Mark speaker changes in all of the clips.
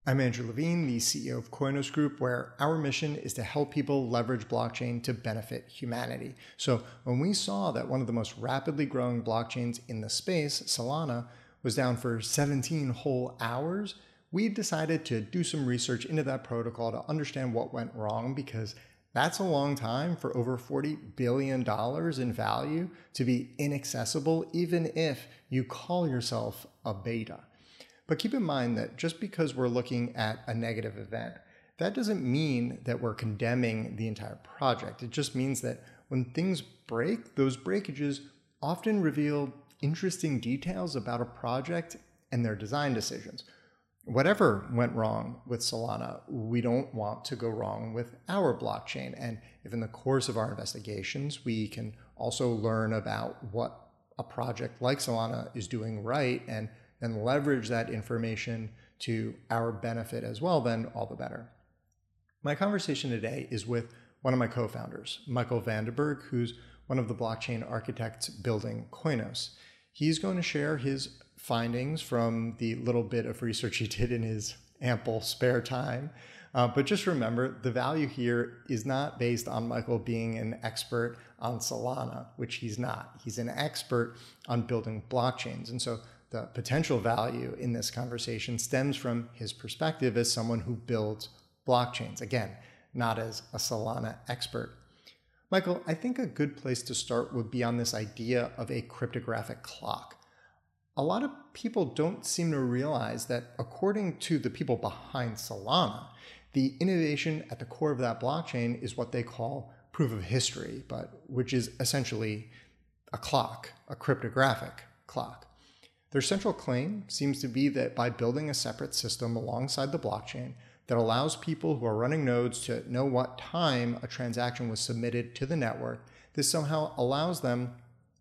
Speaker 1: I'm Andrew Levine, the CEO of Koinos Group, where our mission is to help people leverage blockchain to benefit humanity. So when we saw that one of the most rapidly growing blockchains in the space, Solana, was down for 17 whole hours, we decided to do some research into that protocol to understand what went wrong, because that's a long time for over $40 billion in value to be inaccessible, even if you call yourself a beta. But keep in mind that just because we're looking at a negative event, that doesn't mean that we're condemning the entire project. It just means that when things break, those breakages often reveal interesting details about a project and their design decisions. Whatever went wrong with Solana, we don't want to go wrong with our blockchain. And if in the course of our investigations, we can also learn about what a project like Solana is doing right and leverage that information to our benefit as well, then all the better. My conversation today is with one of my co-founders, Michael Vandenberg, who's one of the blockchain architects building Koinos. He's going to share his findings from the little bit of research he did in his ample spare time. But just remember, the value here is not based on Michael being an expert on Solana, which he's not. He's an expert on building blockchains. And so the potential value in this conversation stems from his perspective as someone who builds blockchains. Again, not as a Solana expert. Michael, I think a good place to start would be on this idea of a cryptographic clock. A lot of people don't seem to realize that according to the people behind Solana, the innovation at the core of that blockchain is what they call proof of history, but which is essentially a clock, a cryptographic clock. Their central claim seems to be that by building a separate system alongside the blockchain that allows people who are running nodes to know what time a transaction was submitted to the network, this somehow allows them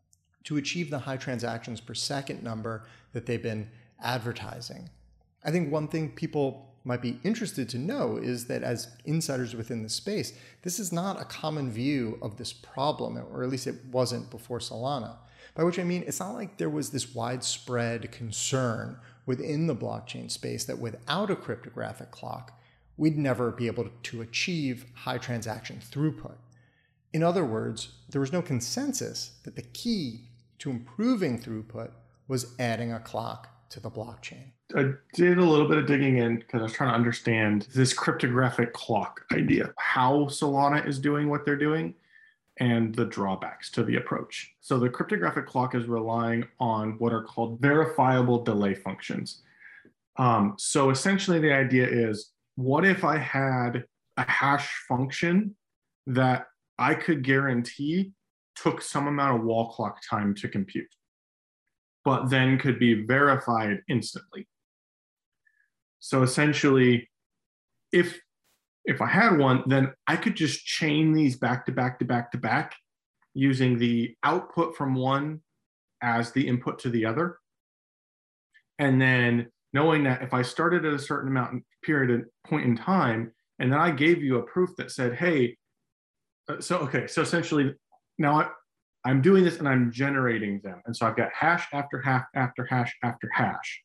Speaker 1: to achieve the high transactions per second number that they've been advertising. I think one thing people might be interested to know is that as insiders within the space, this is not a common view of this problem, or at least it wasn't before Solana. By which I mean, it's not like there was this widespread concern within the blockchain space that without a cryptographic clock, we'd never be able to achieve high transaction throughput. In other words, there was no consensus that the key to improving throughput was adding a clock to the blockchain.
Speaker 2: I did a little bit of digging in because I was trying to understand this cryptographic clock idea, how Solana is doing what they're doing, and the drawbacks to the approach. So the cryptographic clock is relying on what are called verifiable delay functions. So essentially the idea is, what if I had a hash function that I could guarantee took some amount of wall clock time to compute, but then could be verified instantly? So essentially, if I had one, then I could just chain these back to back to back to back using the output from one as the input to the other. And then knowing that if I started at a certain point in time, and then I gave you a proof that said, hey, so essentially now I'm doing this and I'm generating them. And so I've got hash after hash after hash after hash.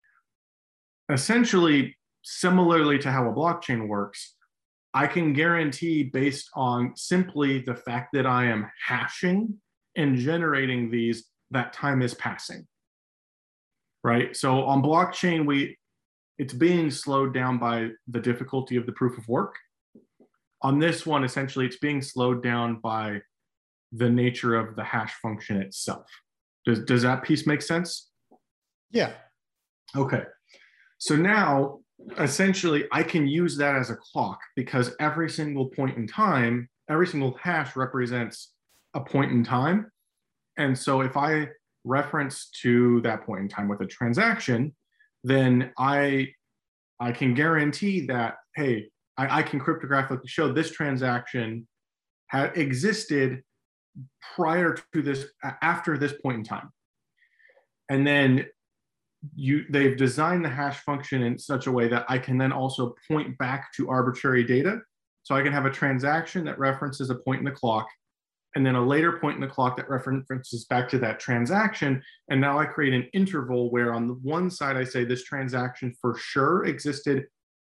Speaker 2: Essentially, similarly to how a blockchain works, I can guarantee based on simply the fact that I am hashing and generating these, that time is passing, right? So on blockchain, it's being slowed down by the difficulty of the proof of work. On this one, essentially, it's being slowed down by the nature of the hash function itself. Does that piece make sense?
Speaker 1: Yeah.
Speaker 2: Okay. So now, essentially, I can use that as a clock because every single point in time, every single hash represents a point in time. And so if I reference to that point in time with a transaction, then I can guarantee that, hey, I can cryptographically show this transaction had existed prior to this, after this point in time. And then they've designed the hash function in such a way that I can then also point back to arbitrary data. So I can have a transaction that references a point in the clock, and then a later point in the clock that references back to that transaction. And now I create an interval where on the one side, I say this transaction for sure existed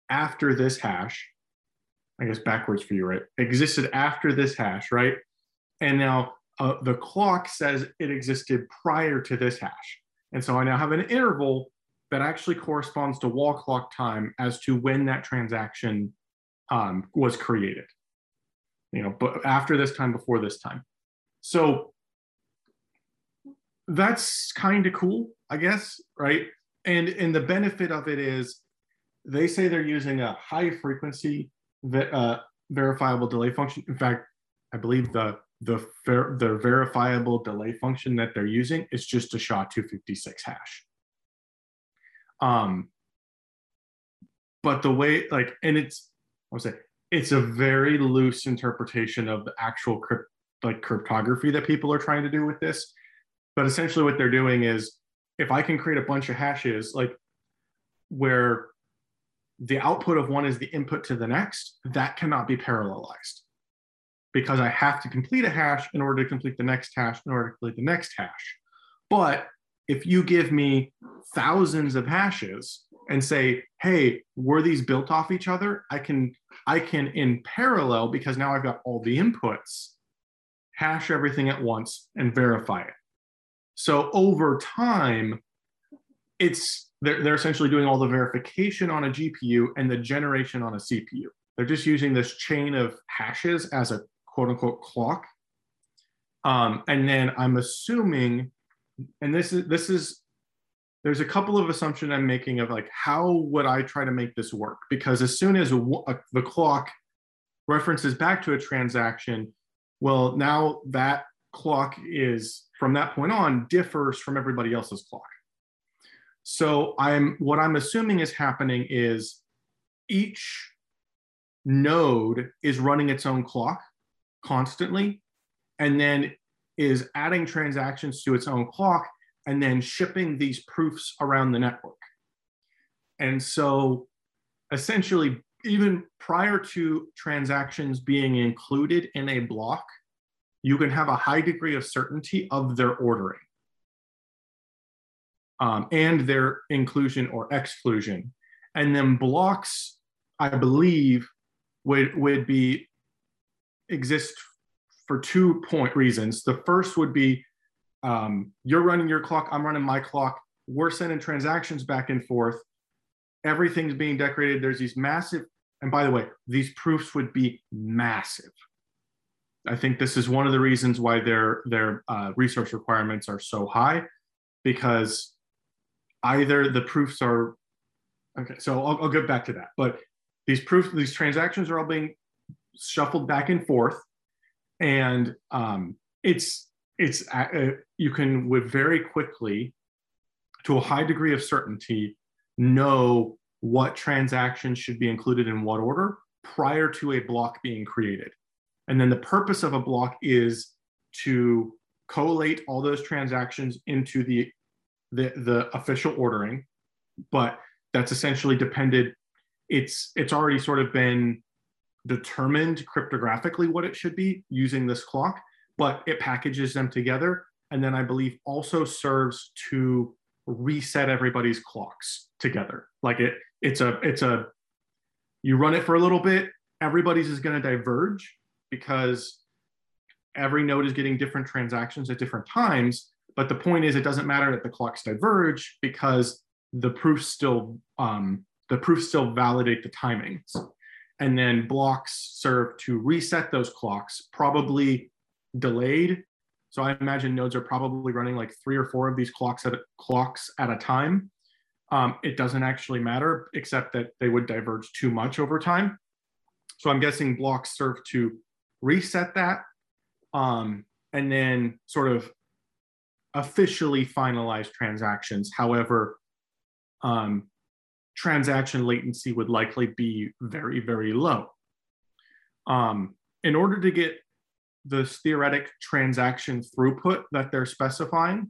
Speaker 2: after this hash, I guess backwards for you, right? Existed after this hash, right? And now the clock says it existed prior to this hash. And so I now have an interval that actually corresponds to wall clock time as to when that transaction was created. But after this time, before this time. So that's kind of cool, I guess, right? And the benefit of it is they say they're using a high frequency verifiable delay function. In fact, I believe the verifiable delay function that they're using is just a SHA-256 hash. But the way, and it's a very loose interpretation of the actual cryptography that people are trying to do with this. But essentially what they're doing is, if I can create a bunch of hashes, where the output of one is the input to the next, that cannot be parallelized, because I have to complete a hash in order to complete the next hash in order to complete the next hash. But if you give me thousands of hashes and say, hey, were these built off each other? I can in parallel, because now I've got all the inputs, hash everything at once and verify it. So over time, they're essentially doing all the verification on a GPU and the generation on a CPU. They're just using this chain of hashes as a quote unquote clock. And then I'm assuming, and this is there's a couple of assumptions I'm making of how would I try to make this work? Because as soon as the clock references back to a transaction, well, now that clock is, from that point on, differs from everybody else's clock. So what I'm assuming is happening is each node is running its own clock constantly, and then is adding transactions to its own clock, and then shipping these proofs around the network. And so essentially, even prior to transactions being included in a block, you can have a high degree of certainty of their ordering and their inclusion or exclusion. And then blocks, I believe, would exist for 2 reasons. The first would be you're running your clock, I'm running my clock, we're sending transactions back and forth, everything's being decorated. There's these massive, and by the way, these proofs would be massive. I think this is one of the reasons why their resource requirements are so high, because either the proofs are, okay, so I'll get back to that. But these transactions are all being shuffled back and forth, and you can, with very quickly, to a high degree of certainty, know what transactions should be included in what order prior to a block being created. And then the purpose of a block is to collate all those transactions into the official ordering, but that's essentially depended. It's already sort of been determined cryptographically what it should be using this clock, but it packages them together, and then I believe also serves to reset everybody's clocks together. You run it for a little bit, everybody's is going to diverge because every node is getting different transactions at different times. But the point is, it doesn't matter that the clocks diverge, because the proofs still validate the timings. And then blocks serve to reset those clocks, probably delayed. So I imagine nodes are probably running 3 or 4 of these clocks at a time. It doesn't actually matter, except that they would diverge too much over time. So I'm guessing blocks serve to reset that, and then sort of officially finalize transactions. However, transaction latency would likely be very, very low. In order to get this theoretic transaction throughput that they're specifying,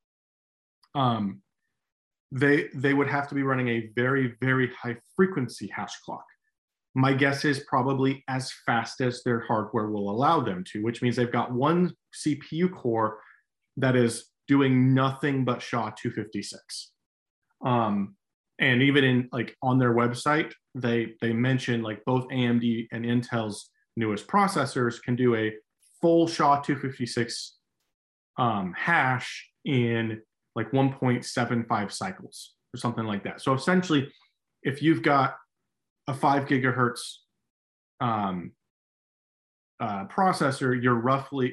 Speaker 2: they would have to be running a very, very high frequency hash clock. My guess is probably as fast as their hardware will allow them to, which means they've got one CPU core that is doing nothing but SHA-256. And even in like on their website, they mention like both AMD and Intel's newest processors can do a full SHA-256 hash in like 1.75 cycles or something like that. So essentially, if you've got a 5 gigahertz processor, you're roughly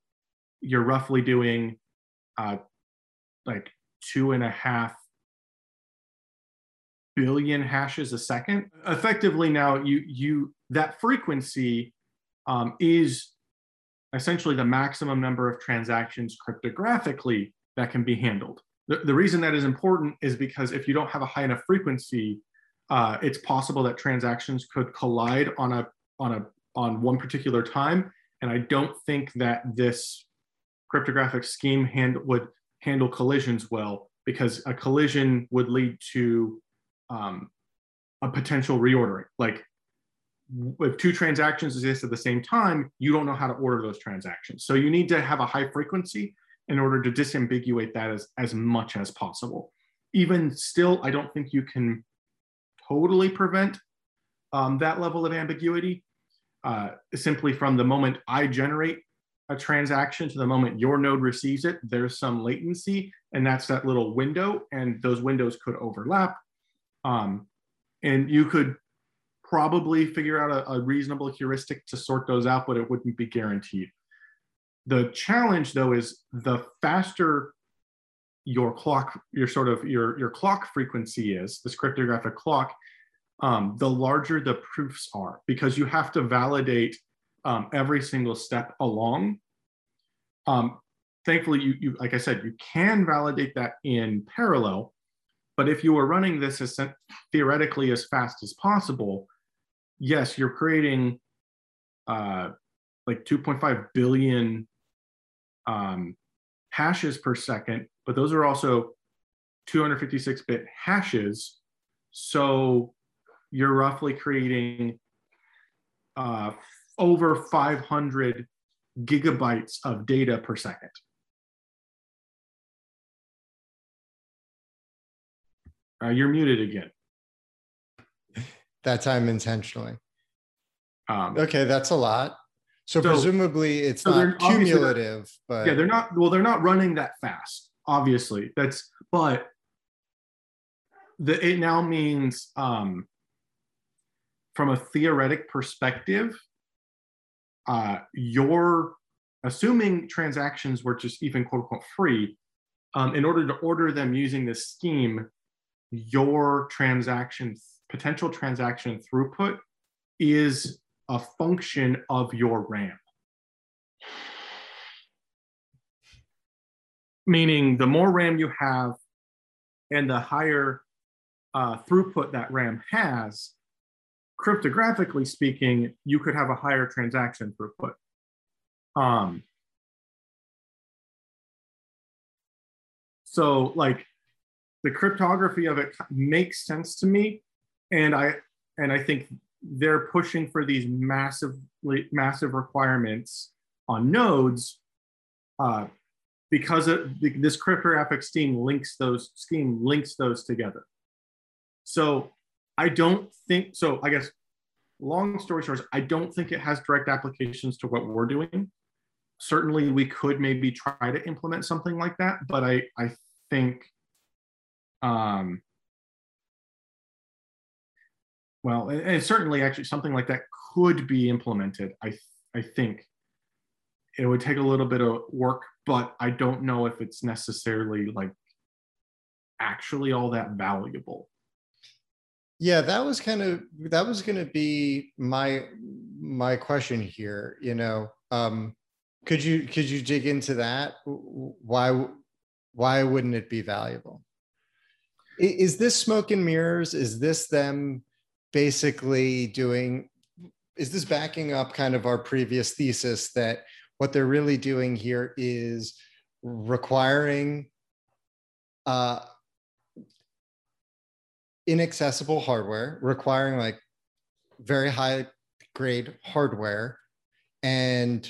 Speaker 2: doing like 2.5 billion hashes a second. Effectively, now that frequency is essentially the maximum number of transactions cryptographically that can be handled. The reason that is important is because if you don't have a high enough frequency, it's possible that transactions could collide on one particular time. And I don't think that this cryptographic scheme would handle collisions well, because a collision would lead to a potential reordering. Like if two transactions exist at the same time, you don't know how to order those transactions. So you need to have a high frequency in order to disambiguate that as much as possible. Even still, I don't think you can totally prevent that level of ambiguity. Simply from the moment I generate a transaction to the moment your node receives it, there's some latency, and that's that little window, and those windows could overlap. And you could probably figure out a reasonable heuristic to sort those out, but it wouldn't be guaranteed. The challenge, though, is the faster your clock frequency is, this cryptographic clock, the larger the proofs are, because you have to validate every single step along. Thankfully, you like I said, you can validate that in parallel, but if you were running this as theoretically as fast as possible, yes, you're creating like 2.5 billion hashes per second, but those are also 256-bit hashes. So you're roughly creating over 500 gigabytes of data per second. You're muted again.
Speaker 1: That time intentionally. Okay, that's a lot. So presumably it's not cumulative, but
Speaker 2: yeah, they're not running that fast, obviously. But it now means from a theoretic perspective, you're assuming transactions were just even quote unquote free. In order to order them using this scheme, your potential transaction throughput is a function of your RAM. Meaning the more RAM you have and the higher throughput that RAM has, cryptographically speaking, you could have a higher transaction throughput. So like the cryptography of it makes sense to me, and I think they're pushing for these massive requirements on nodes because this cryptographic scheme links those together. So I don't think so. I guess long story short, I don't think it has direct applications to what we're doing. Certainly, we could maybe try to implement something like that, but I think. Well, and certainly actually something like that could be implemented. I think it would take a little bit of work, but I don't know if it's necessarily like actually all that valuable.
Speaker 1: Yeah, that was going to be my question here. You know, could you dig into that? Why wouldn't it be valuable? Is this smoke and mirrors? Is this them basically is this backing up kind of our previous thesis that what they're really doing here is requiring inaccessible hardware, requiring like very high grade hardware, and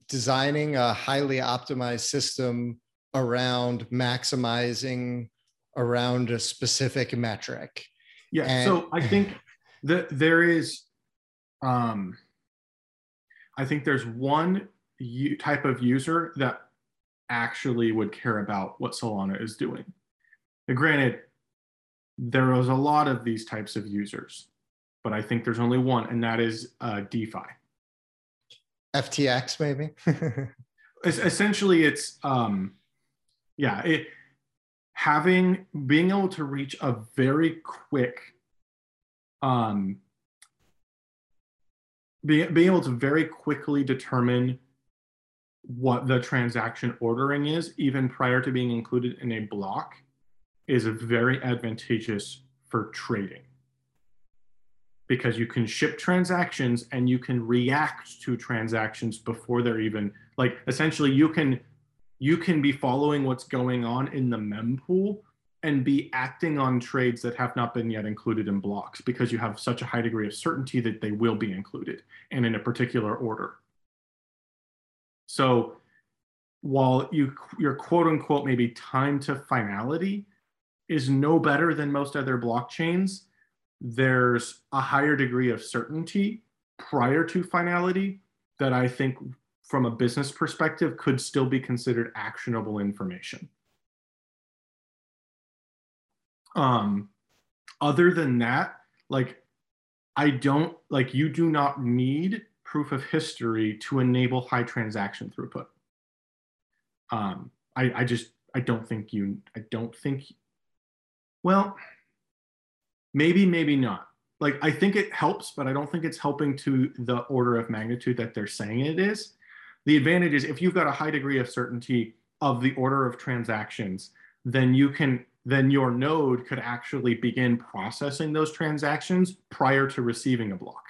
Speaker 1: designing a highly optimized system around maximizing around a specific metric.
Speaker 2: Yeah.
Speaker 1: And
Speaker 2: so I think that there is, I think there's one type of user that actually would care about what Solana is doing. Now, granted, there is a lot of these types of users, but I think there's only one, and that is DeFi.
Speaker 1: FTX, maybe?
Speaker 2: Essentially, it's being able to reach a very quick, being able to very quickly determine what the transaction ordering is, even prior to being included in a block, is very advantageous for trading. Because you can ship transactions and you can react to transactions before they're even, like, essentially you can be following what's going on in the mempool and be acting on trades that have not been yet included in blocks, because you have such a high degree of certainty that they will be included and in a particular order. So while your quote unquote maybe time to finality is no better than most other blockchains, there's a higher degree of certainty prior to finality that I think from a business perspective could still be considered actionable information. Other than that, like, you do not need proof of history to enable high transaction throughput. I don't think, well, maybe not. Like, I think it helps, but I don't think it's helping to the order of magnitude that they're saying it is. The advantage is if you've got a high degree of certainty of the order of transactions, then your node could actually begin processing those transactions prior to receiving a block.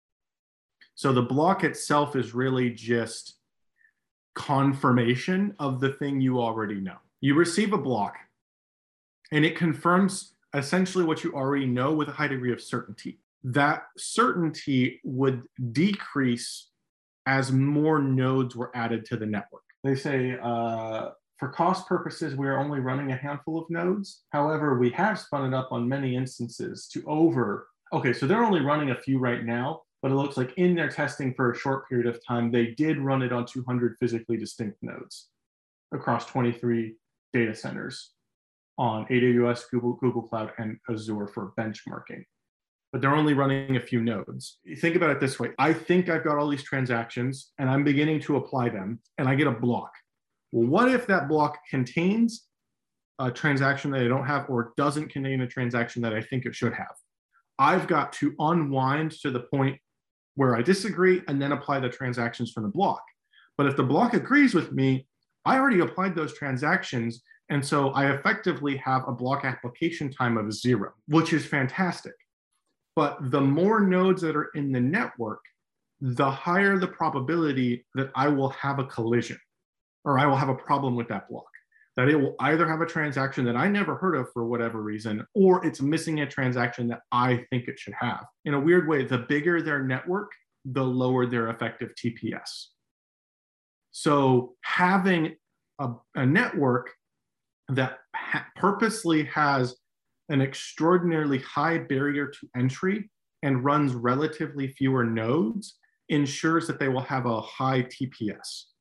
Speaker 2: So the block itself is really just confirmation of the thing you already know. You receive a block and it confirms essentially what you already know with a high degree of certainty. That certainty would decrease as more nodes were added to the network. They say, for cost purposes, we are only running a handful of nodes. However, we have spun it up on many instances okay, so they're only running a few right now, but it looks like in their testing for a short period of time, they did run it on 200 physically distinct nodes across 23 data centers on AWS, Google Cloud, and Azure for benchmarking. But they're only running a few nodes. You think about it this way. I think I've got all these transactions and I'm beginning to apply them and I get a block. Well, what if that block contains a transaction that I don't have, or doesn't contain a transaction that I think it should have? I've got to unwind to the point where I disagree and then apply the transactions from the block. But if the block agrees with me, I already applied those transactions. And so I effectively have a block application time of 0, which is fantastic. But the more nodes that are in the network, the higher the probability that I will have a collision, or I will have a problem with that block. That it will either have a transaction that I never heard of for whatever reason, or it's missing a transaction that I think it should have. In a weird way, the bigger their network, the lower their effective TPS. So having a network that purposely has an extraordinarily high barrier to entry and runs relatively fewer nodes ensures that they will have a high TPS.